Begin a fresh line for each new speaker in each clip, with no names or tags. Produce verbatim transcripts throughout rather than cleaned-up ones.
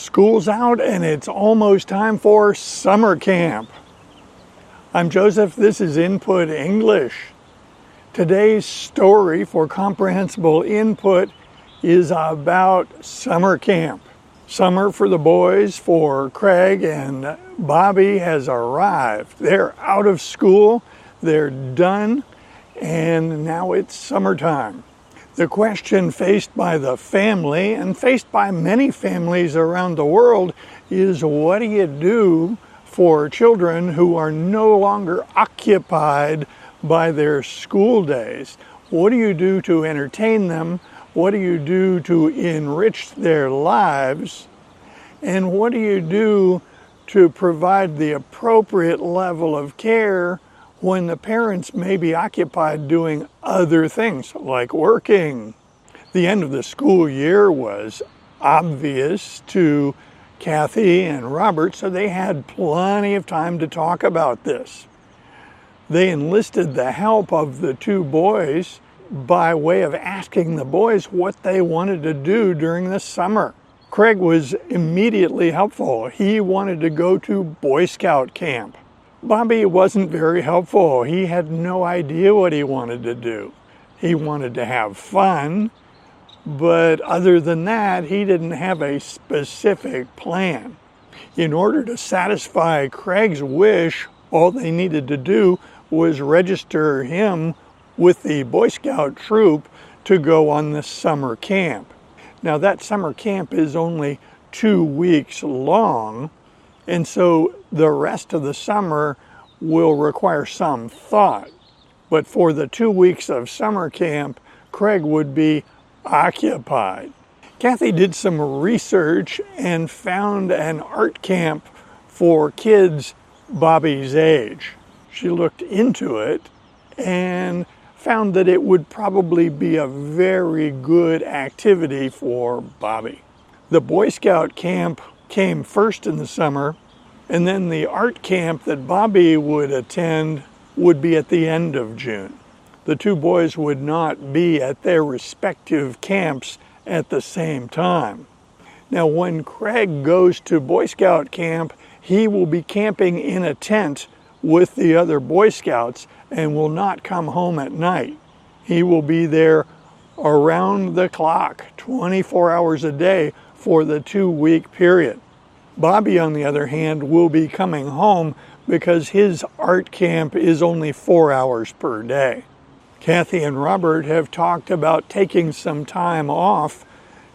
School's out and it's almost time for summer camp. I'm Joseph, this is Input English. Today's story for comprehensible input is about summer camp. Summer for the boys, for Craig and Bobby, has arrived. They're out of school, they're done, and now it's summertime. The question faced by the family and faced by many families around the world is, what do you do for children who are no longer occupied by their school days? What do you do to entertain them? What do you do to enrich their lives? And what do you do to provide the appropriate level of care when the parents may be occupied doing other things, like working? The end of the school year was obvious to Kathy and Robert, so they had plenty of time to talk about this. They enlisted the help of the two boys by way of asking the boys what they wanted to do during the summer. Craig was immediately helpful. He wanted to go to Boy Scout camp. Bobby wasn't very helpful. He had no idea what he wanted to do. He wanted to have fun, but other than that, he didn't have a specific plan. In order to satisfy Craig's wish, all they needed to do was register him with the Boy Scout troop to go on the summer camp. Now, that summer camp is only two weeks long, and so the rest of the summer will require some thought. But for the two weeks of summer camp, Craig would be occupied. Kathy did some research and found an art camp for kids Bobby's age. She looked into it and found that it would probably be a very good activity for Bobby. The Boy Scout camp came first in the summer, and then the art camp that Bobby would attend would be at the end of June. The two boys would not be at their respective camps at the same time. Now, when Craig goes to Boy Scout camp, he will be camping in a tent with the other Boy Scouts and will not come home at night. He will be there around the clock, twenty-four hours a day for the two-week period. Bobby, on the other hand, will be coming home because his art camp is only four hours per day. Kathy and Robert have talked about taking some time off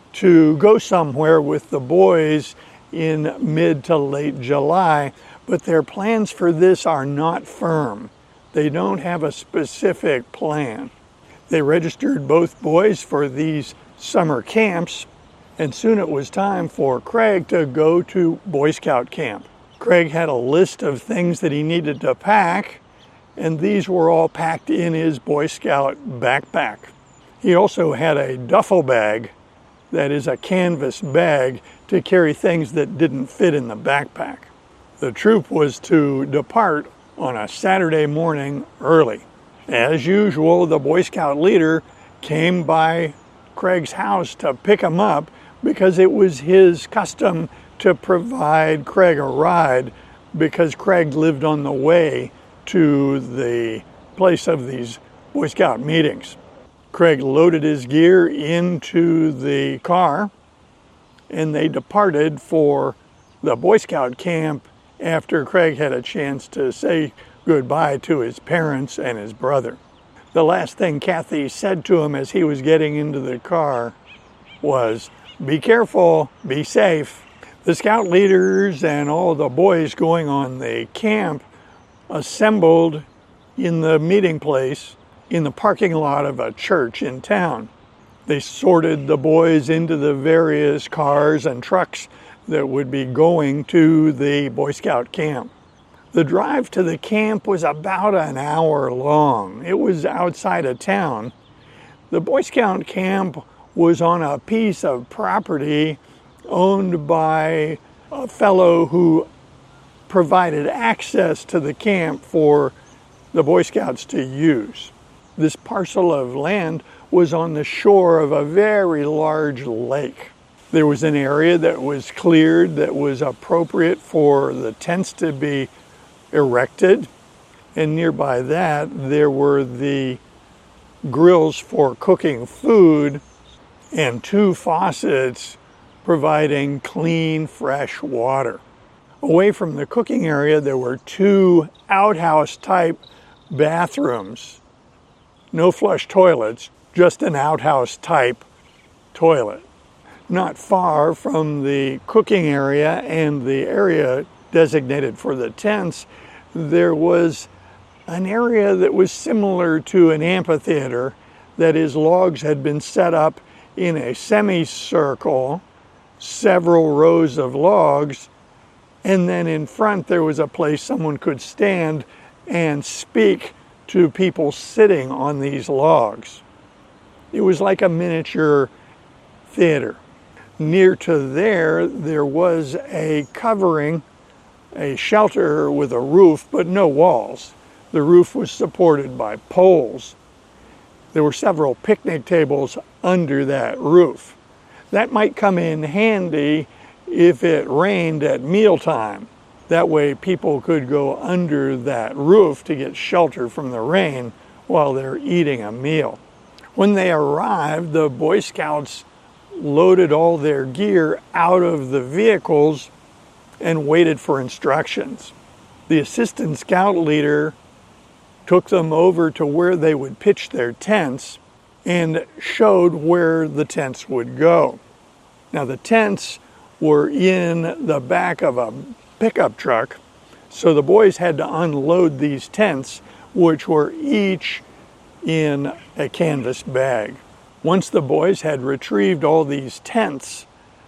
to go somewhere with the boys in mid to late July, but their plans for this are not firm. They don't have a specific plan. They registered both boys for these summer camps, and soon it was time for Craig to go to Boy Scout camp. Craig had a list of things that he needed to pack, and these were all packed in his Boy Scout backpack. He also had a duffel bag, that is a canvas bag, to carry things that didn't fit in the backpack. The troop was to depart on a Saturday morning early. As usual, the Boy Scout leader came by Craig's house to pick him up because it was his custom to provide Craig a ride because Craig lived on the way to the place of these Boy Scout meetings. Craig loaded his gear into the car and they departed for the Boy Scout camp after Craig had a chance to say goodbye to his parents and his brother. The last thing Kathy said to him as he was getting into the car was, "Be careful, be safe." The scout leaders and all the boys going on the camp assembled in the meeting place in the parking lot of a church in town. They sorted the boys into the various cars and trucks that would be going to the Boy Scout camp. The drive to the camp was about an hour long. It was outside of town. The Boy Scout camp was on a piece of property owned by a fellow who provided access to the camp for the Boy Scouts to use. This parcel of land was on the shore of a very large lake. There was an area that was cleared that was appropriate for the tents to be erected. And nearby that, there were the grills for cooking food and two faucets providing clean, fresh water. Away from the cooking area, there were two outhouse-type bathrooms. No flush toilets, just an outhouse-type toilet. Not far from the cooking area and the area designated for the tents, there was an area that was similar to an amphitheater. That is, logs had been set up in a semicircle, several rows of logs, and then in front there was a place someone could stand and speak to people sitting on these logs. It was like a miniature theater. Near to there, there was a covering, a shelter with a roof, but no walls. The roof was supported by poles. There were several picnic tables under that roof. That might come in handy if it rained at mealtime. That way people could go under that roof to get shelter from the rain while they're eating a meal. When they arrived, the Boy Scouts loaded all their gear out of the vehicles and waited for instructions. The assistant scout leader took them over to where they would pitch their tents and showed where the tents would go. Now, the tents were in the back of a pickup truck, so the boys had to unload these tents, which were each in a canvas bag. Once the boys had retrieved all these tents,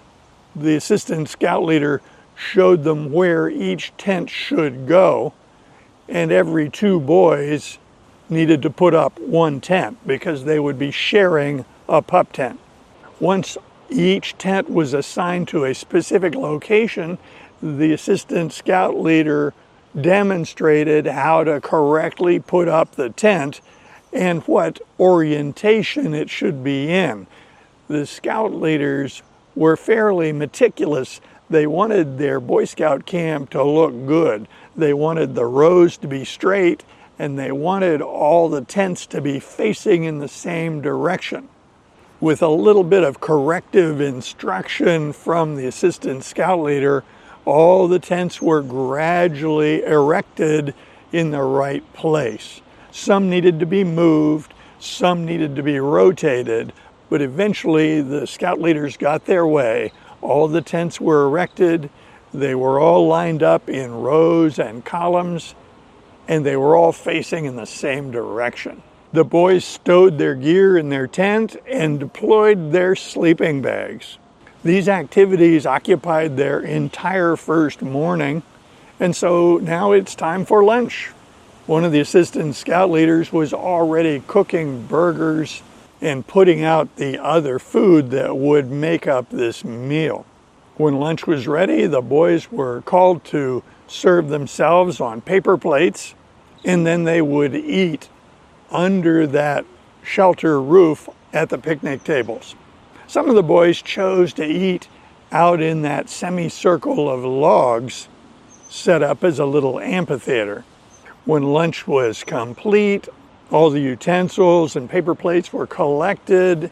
the assistant scout leader showed them where each tent should go, and every two boys needed to put up one tent because they would be sharing a pup tent. Once each tent was assigned to a specific location, the assistant scout leader demonstrated how to correctly put up the tent and what orientation it should be in. The scout leaders were fairly meticulous. They wanted their Boy Scout camp to look good. They wanted the rows to be straight, and they wanted all the tents to be facing in the same direction. With a little bit of corrective instruction from the assistant scout leader, all the tents were gradually erected in the right place. Some needed to be moved, some needed to be rotated, but eventually the scout leaders got their way. All the tents were erected, they were all lined up in rows and columns, and they were all facing in the same direction. The boys stowed their gear in their tent and deployed their sleeping bags. These activities occupied their entire first morning, and so now it's time for lunch. One of the assistant scout leaders was already cooking burgers and putting out the other food that would make up this meal. When lunch was ready, the boys were called to serve themselves on paper plates, and then they would eat under that shelter roof at the picnic tables. Some of the boys chose to eat out in that semicircle of logs set up as a little amphitheater. When lunch was complete, all the utensils and paper plates were collected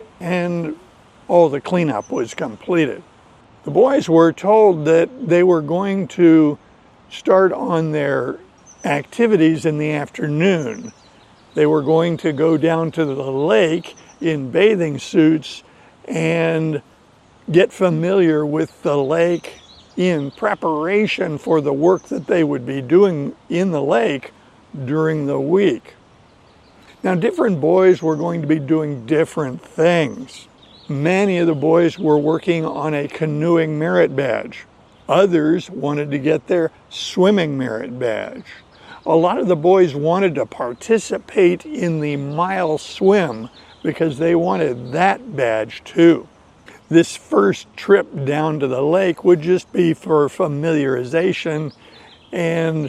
and all the cleanup was completed. The boys were told that they were going to start on their activities in the afternoon. They were going to go down to the lake in bathing suits and get familiar with the lake in preparation for the work that they would be doing in the lake during the week. Now, different boys were going to be doing different things. Many of the boys were working on a canoeing merit badge. Others wanted to get their swimming merit badge. A lot of the boys wanted to participate in the mile swim because they wanted that badge too. This first trip down to the lake would just be for familiarization and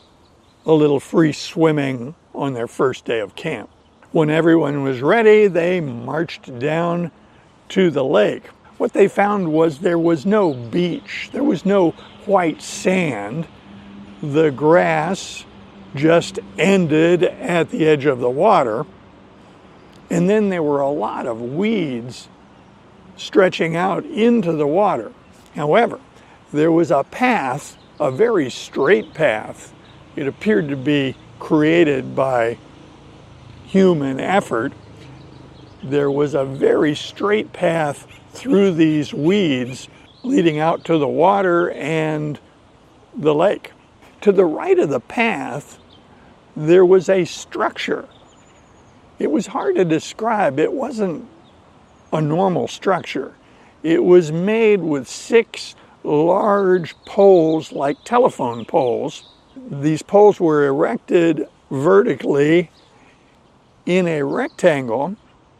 a little free swimming on their first day of camp. When everyone was ready, they marched down to the lake. What they found was there was no beach. There was no white sand. The grass just ended at the edge of the water. And then there were a lot of weeds stretching out into the water. However, there was a path, a very straight path. It appeared to be created by human effort. There was a very straight path through these weeds leading out to the water and the lake. To the right of the path, there was a structure. It was hard to describe. It wasn't a normal structure. It was made with six large poles like telephone poles. These poles were erected vertically in a rectangle,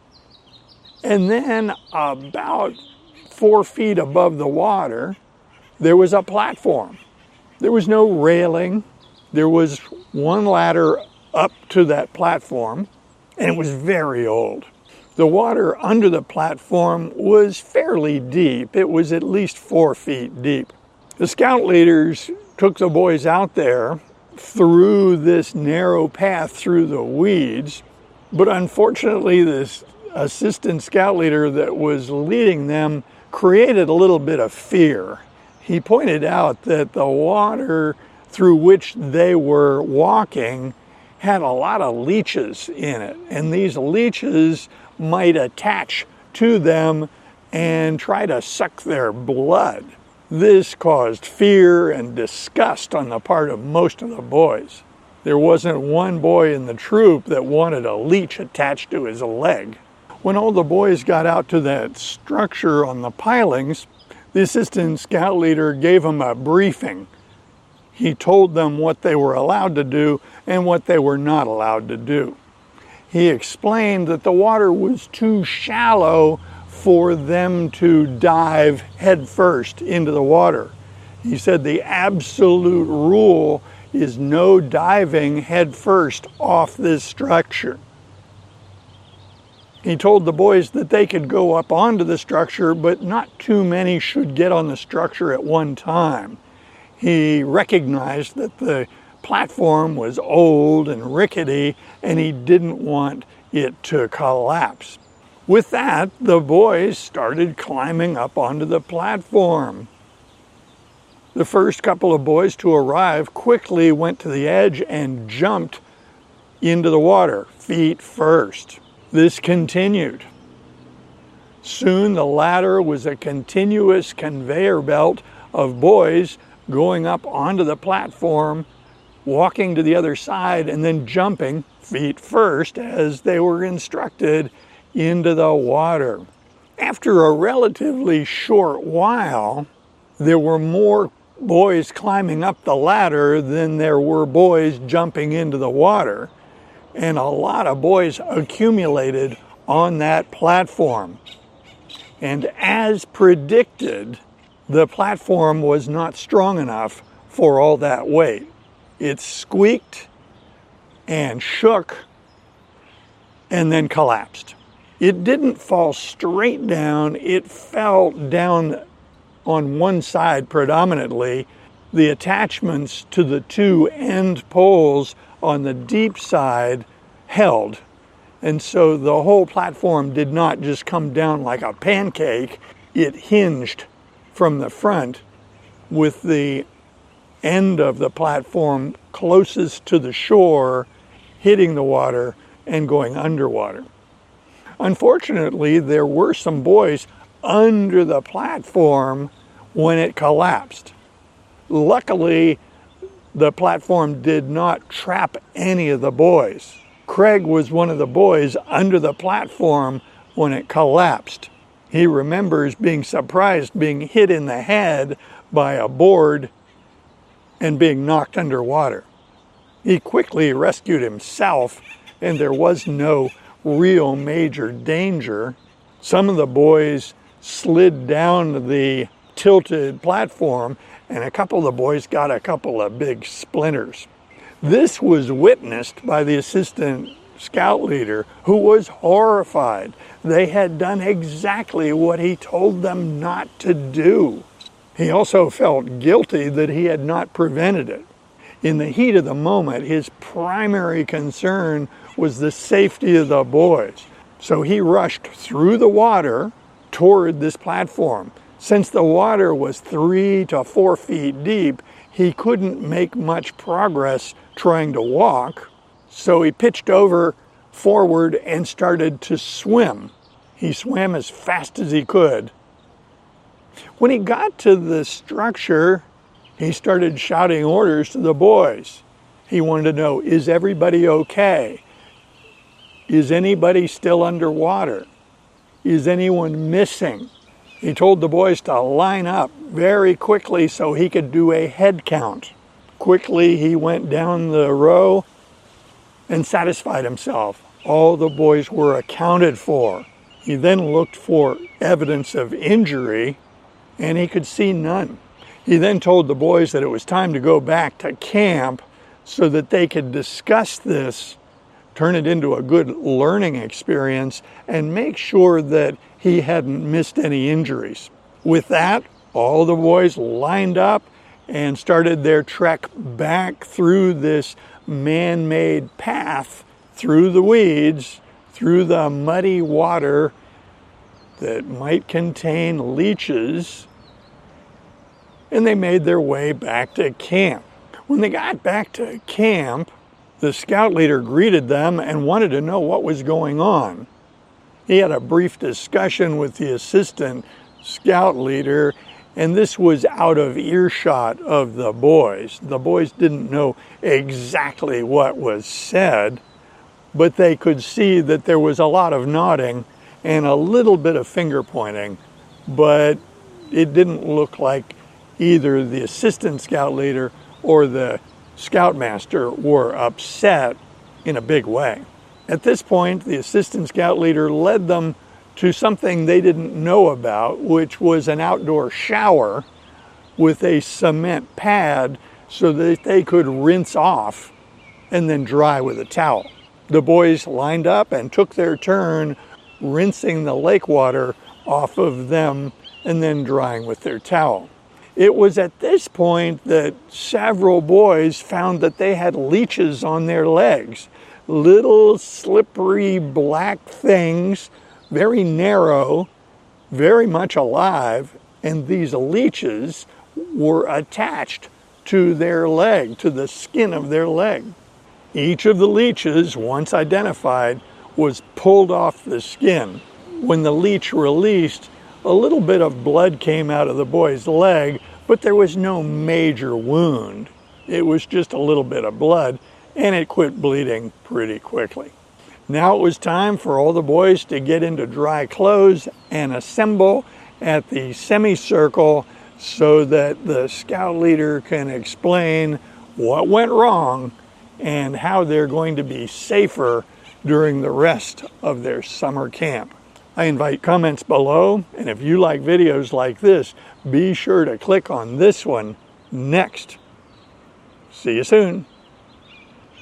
and then about four feet above the water, there was a platform. There was no railing. There was one ladder up to that platform, and it was very old. The water under the platform was fairly deep. It was at least four feet deep. The scout leaders took the boys out there through this narrow path through the weeds, but unfortunately this assistant scout leader that was leading them created a little bit of fear. He pointed out that the water through which they were walking had a lot of leeches in it, and these leeches might attach to them and try to suck their blood. This caused fear and disgust on the part of most of the boys. There wasn't one boy in the troop that wanted a leech attached to his leg. When all the boys got out to that structure on the pilings, the assistant scout leader gave them a briefing. He told them what they were allowed to do and what they were not allowed to do. He explained that the water was too shallow for them to dive headfirst into the water. He said the absolute rule is no diving headfirst off this structure. He told the boys that they could go up onto the structure, but not too many should get on the structure at one time. He recognized that the platform was old and rickety, and he didn't want it to collapse. With that, the boys started climbing up onto the platform. The first couple of boys to arrive quickly went to the edge and jumped into the water, feet first. This continued. Soon the ladder was a continuous conveyor belt of boys going up onto the platform, walking to the other side, and then jumping feet first as they were instructed into the water. After a relatively short while, there were more boys climbing up the ladder than there were boys jumping into the water, and a lot of boys accumulated on that platform. And as predicted, the platform was not strong enough for all that weight. It squeaked and shook and then collapsed. It didn't fall straight down, it fell down on one side predominantly. The attachments to the two end poles on the deep side held. And so the whole platform did not just come down like a pancake, it hinged from the front with the end of the platform closest to the shore hitting the water and going underwater. Unfortunately, there were some boys under the platform when it collapsed. Luckily, the platform did not trap any of the boys. Craig was one of the boys under the platform when it collapsed. He remembers being surprised, being hit in the head by a board and being knocked underwater. He quickly rescued himself, and there was no real major danger. Some of the boys slid down the tilted platform, and a couple of the boys got a couple of big splinters. This was witnessed by the assistant scout leader, who was horrified. They had done exactly what he told them not to do. He also felt guilty that he had not prevented it. In the heat of the moment, his primary concern was the safety of the boys. So he rushed through the water toward this platform. Since the water was three to four feet deep, he couldn't make much progress trying to walk. So he pitched over forward and started to swim. He swam as fast as he could. When he got to the structure, he started shouting orders to the boys. He wanted to know, is everybody okay? Is anybody still underwater? Is anyone missing? He told the boys to line up very quickly so he could do a head count. Quickly, he went down the row and satisfied himself. All the boys were accounted for. He then looked for evidence of injury, and he could see none. He then told the boys that it was time to go back to camp so that they could discuss this, turn it into a good learning experience, and make sure that he hadn't missed any injuries. With that, all the boys lined up and started their trek back through this man-made path, through the weeds, through the muddy water that might contain leeches, and they made their way back to camp. When they got back to camp, the scout leader greeted them and wanted to know what was going on. He had a brief discussion with the assistant scout leader, and this was out of earshot of the boys. The boys didn't know exactly what was said, but they could see that there was a lot of nodding and a little bit of finger pointing, but it didn't look like either the assistant scout leader or the scoutmaster were upset in a big way. At this point, the assistant scout leader led them to something they didn't know about, which was an outdoor shower with a cement pad so that they could rinse off and then dry with a towel. The boys lined up and took their turn rinsing the lake water off of them and then drying with their towel. It was at this point that several boys found that they had leeches on their legs. Little slippery black things, very narrow, very much alive, and these leeches were attached to their leg, to the skin of their leg. Each of the leeches, once identified, was pulled off the skin. When the leech released, a little bit of blood came out of the boy's leg, but there was no major wound. It was just a little bit of blood, and it quit bleeding pretty quickly. Now it was time for all the boys to get into dry clothes and assemble at the semicircle so that the scout leader can explain what went wrong and how they're going to be safer during the rest of their summer camp. I invite comments below, and if you like videos like this, be sure to click on this one next. See you soon.